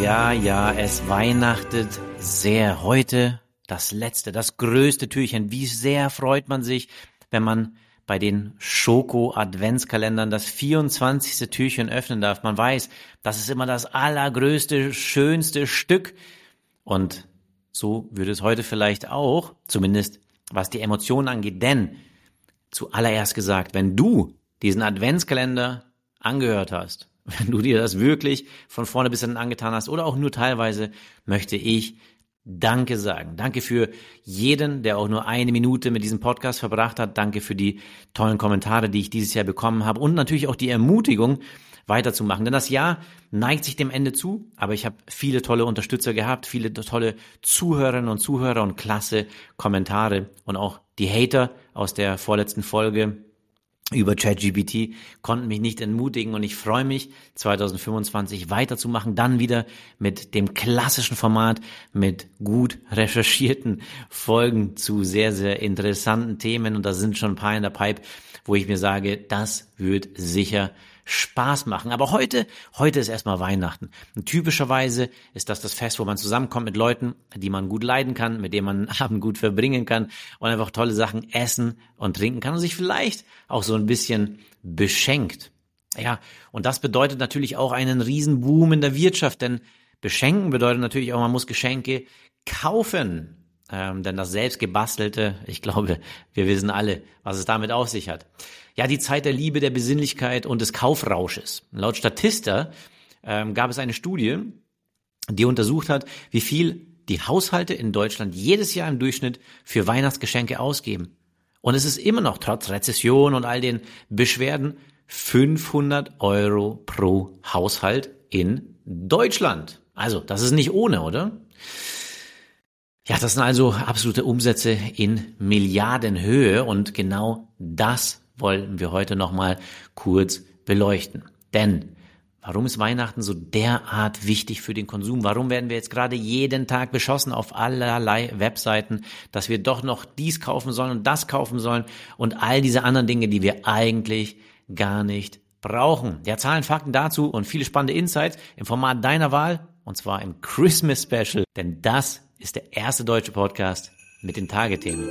Ja, es weihnachtet sehr. Heute das letzte, das größte Türchen. Wie sehr freut man sich, wenn man bei den Schoko-Adventskalendern das 24. Türchen öffnen darf. Man weiß, das ist immer das allergrößte, schönste Stück. Und so würde es heute vielleicht auch, zumindest was die Emotionen angeht. Denn, zuallererst gesagt, wenn du diesen Adventskalender angehört hast, wenn du dir das wirklich von vorne bis hinten angetan hast oder auch nur teilweise, möchte ich Danke sagen. Danke für jeden, der auch nur eine Minute mit diesem Podcast verbracht hat. Danke für die tollen Kommentare, die ich dieses Jahr bekommen habe und natürlich auch die Ermutigung, weiterzumachen. Denn das Jahr neigt sich dem Ende zu, aber ich habe viele tolle Unterstützer gehabt, viele tolle Zuhörerinnen und Zuhörer und klasse Kommentare und auch die Hater aus der vorletzten Folge über ChatGPT konnten mich nicht entmutigen und ich freue mich, 2025 weiterzumachen, dann wieder mit dem klassischen Format, mit gut recherchierten Folgen zu sehr, sehr interessanten Themen und da sind schon ein paar in der Pipe, wo ich mir sage, das wird sicher Spaß machen. Aber heute ist erstmal Weihnachten. Und typischerweise ist das Fest, wo man zusammenkommt mit Leuten, die man gut leiden kann, mit denen man einen Abend gut verbringen kann und einfach tolle Sachen essen und trinken kann und sich vielleicht auch so ein bisschen beschenkt. Ja, und das bedeutet natürlich auch einen Riesenboom in der Wirtschaft, denn beschenken bedeutet natürlich auch, man muss Geschenke kaufen. Denn das selbstgebastelte, ich glaube, wir wissen alle, was es damit auf sich hat. Ja, die Zeit der Liebe, der Besinnlichkeit und des Kaufrausches. Laut Statista gab es eine Studie, die untersucht hat, wie viel die Haushalte in Deutschland jedes Jahr im Durchschnitt für Weihnachtsgeschenke ausgeben. Und es ist immer noch, trotz Rezession und all den Beschwerden, 500 € pro Haushalt in Deutschland. Also, das ist nicht ohne, oder? Ja, das sind also absolute Umsätze in Milliardenhöhe und genau das wollen wir heute nochmal kurz beleuchten. Denn warum ist Weihnachten so derart wichtig für den Konsum? Warum werden wir jetzt gerade jeden Tag beschossen auf allerlei Webseiten, dass wir doch noch dies kaufen sollen und das kaufen sollen und all diese anderen Dinge, die wir eigentlich gar nicht brauchen? Ja, Zahlen, Fakten dazu und viele spannende Insights im Format deiner Wahl und zwar im Christmas Special, denn das ist der erste deutsche Podcast mit den Tagethemen.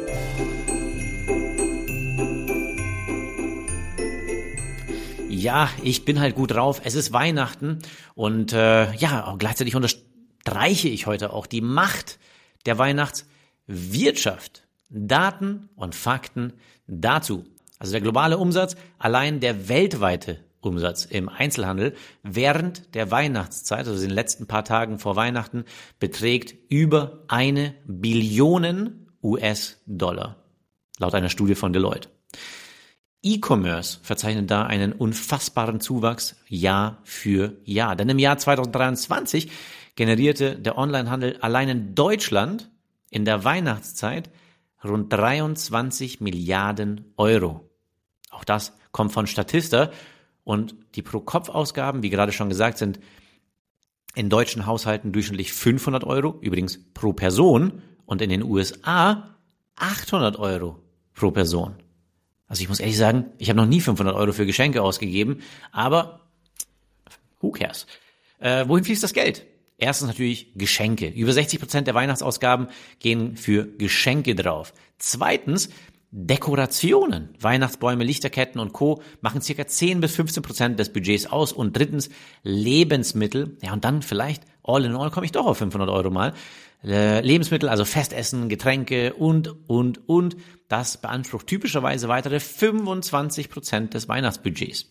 Ja, ich bin halt gut drauf. Es ist Weihnachten und auch gleichzeitig unterstreiche ich heute auch die Macht der Weihnachtswirtschaft. Daten und Fakten dazu. Also der globale Umsatz, allein der weltweite Umsatz im Einzelhandel während der Weihnachtszeit, also in den letzten paar Tagen vor Weihnachten, beträgt über 1 Billion US-Dollar, laut einer Studie von Deloitte. E-Commerce verzeichnet da einen unfassbaren Zuwachs Jahr für Jahr. Denn im Jahr 2023 generierte der Onlinehandel allein in Deutschland in der Weihnachtszeit rund 23 Milliarden Euro. Auch das kommt von Statista. Und die Pro-Kopf-Ausgaben, wie gerade schon gesagt, sind in deutschen Haushalten durchschnittlich 500 €, übrigens pro Person, und in den USA 800 € pro Person. Also ich muss ehrlich sagen, ich habe noch nie 500 € für Geschenke ausgegeben, aber who cares? Wohin fließt das Geld? Erstens natürlich Geschenke. Über 60% der Weihnachtsausgaben gehen für Geschenke drauf. Zweitens Dekorationen, Weihnachtsbäume, Lichterketten und Co. machen ca. 10-15% des Budgets aus. Und drittens Lebensmittel. Ja, und dann vielleicht all in all komme ich doch auf 500 € mal. Lebensmittel, also Festessen, Getränke und. Das beansprucht typischerweise weitere 25% des Weihnachtsbudgets.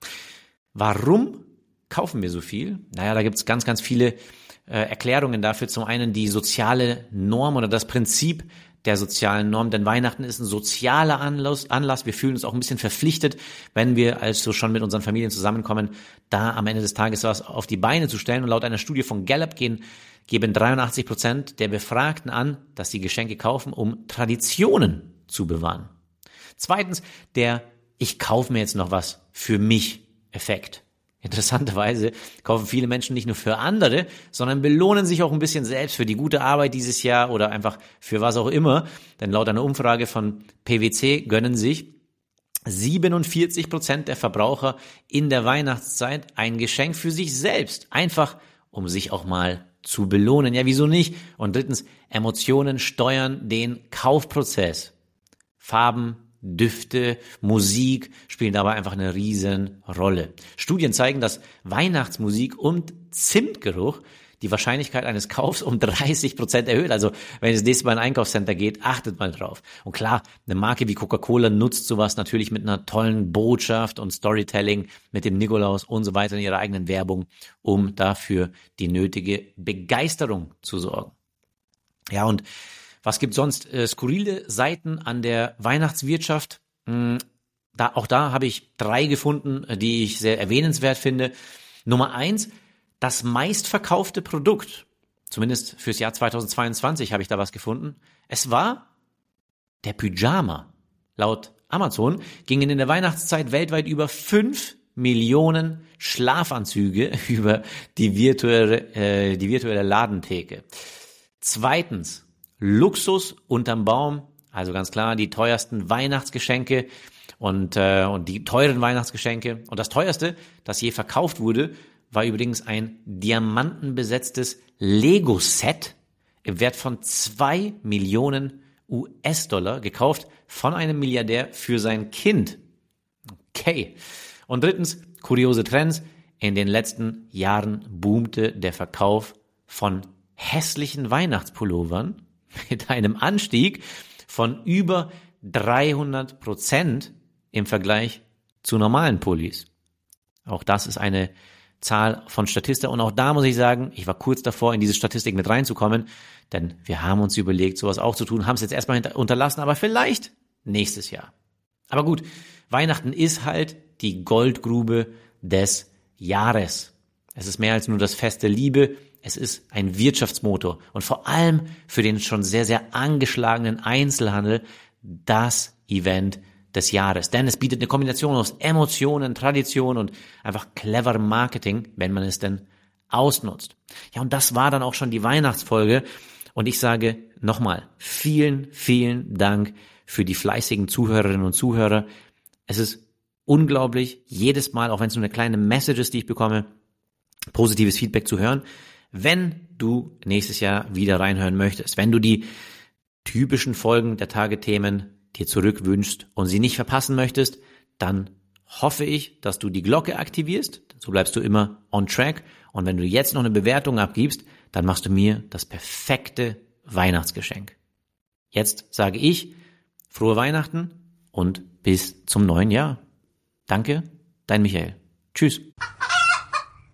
Warum kaufen wir so viel? Naja, da gibt es ganz, ganz viele Erklärungen dafür. Zum einen die soziale Norm oder das Prinzip der sozialen Norm, denn Weihnachten ist ein sozialer Anlass. Wir fühlen uns auch ein bisschen verpflichtet, wenn wir also schon mit unseren Familien zusammenkommen, da am Ende des Tages was auf die Beine zu stellen. Und laut einer Studie von Gallup geben 83% der Befragten an, dass sie Geschenke kaufen, um Traditionen zu bewahren. Zweitens, der Ich kaufe mir jetzt noch was für mich Effekt. Interessanterweise kaufen viele Menschen nicht nur für andere, sondern belohnen sich auch ein bisschen selbst für die gute Arbeit dieses Jahr oder einfach für was auch immer. Denn laut einer Umfrage von PwC gönnen sich 47% der Verbraucher in der Weihnachtszeit ein Geschenk für sich selbst. Einfach um sich auch mal zu belohnen. Ja, wieso nicht? Und drittens, Emotionen steuern den Kaufprozess. Farben, Düfte, Musik spielen dabei einfach eine riesen Rolle. Studien zeigen, dass Weihnachtsmusik und Zimtgeruch die Wahrscheinlichkeit eines Kaufs um 30% erhöht. Also wenn ihr das nächste Mal in ein Einkaufscenter geht, achtet mal drauf. Und klar, eine Marke wie Coca-Cola nutzt sowas natürlich mit einer tollen Botschaft und Storytelling, mit dem Nikolaus und so weiter in ihrer eigenen Werbung, um dafür die nötige Begeisterung zu sorgen. Ja, und was gibt sonst? Skurrile Seiten an der Weihnachtswirtschaft. Auch da habe ich 3 gefunden, die ich sehr erwähnenswert finde. Nummer 1, das meistverkaufte Produkt, zumindest fürs Jahr 2022 habe ich da was gefunden. Es war der Pyjama. Laut Amazon gingen in der Weihnachtszeit weltweit über 5 Millionen Schlafanzüge über die virtuelle Ladentheke. Zweitens, Luxus unterm Baum, also ganz klar die teuersten Weihnachtsgeschenke und die teuren Weihnachtsgeschenke. Und das teuerste, das je verkauft wurde, war übrigens ein diamantenbesetztes Lego-Set im Wert von 2 Millionen US-Dollar, gekauft von einem Milliardär für sein Kind. Okay. Und drittens, kuriose Trends. In den letzten Jahren boomte der Verkauf von hässlichen Weihnachtspullovern mit einem Anstieg von über 300% im Vergleich zu normalen Pullis. Auch das ist eine Zahl von Statista und auch da muss ich sagen, ich war kurz davor, in diese Statistik mit reinzukommen, denn wir haben uns überlegt, sowas auch zu tun, haben es jetzt erstmal unterlassen, aber vielleicht nächstes Jahr. Aber gut, Weihnachten ist halt die Goldgrube des Jahres. Es ist mehr als nur das Fest der Liebe, es ist ein Wirtschaftsmotor und vor allem für den schon sehr, sehr angeschlagenen Einzelhandel das Event des Jahres. Denn es bietet eine Kombination aus Emotionen, Tradition und einfach cleverem Marketing, wenn man es denn ausnutzt. Ja, und das war dann auch schon die Weihnachtsfolge. Und ich sage nochmal, vielen, vielen Dank für die fleißigen Zuhörerinnen und Zuhörer. Es ist unglaublich, jedes Mal, auch wenn es nur eine kleine Message ist, die ich bekomme, positives Feedback zu hören. Wenn du nächstes Jahr wieder reinhören möchtest, wenn du die typischen Folgen der Tagethemen dir zurückwünschst und sie nicht verpassen möchtest, dann hoffe ich, dass du die Glocke aktivierst. So bleibst du immer on track. Und wenn du jetzt noch eine Bewertung abgibst, dann machst du mir das perfekte Weihnachtsgeschenk. Jetzt sage ich, frohe Weihnachten und bis zum neuen Jahr. Danke, dein Michael. Tschüss.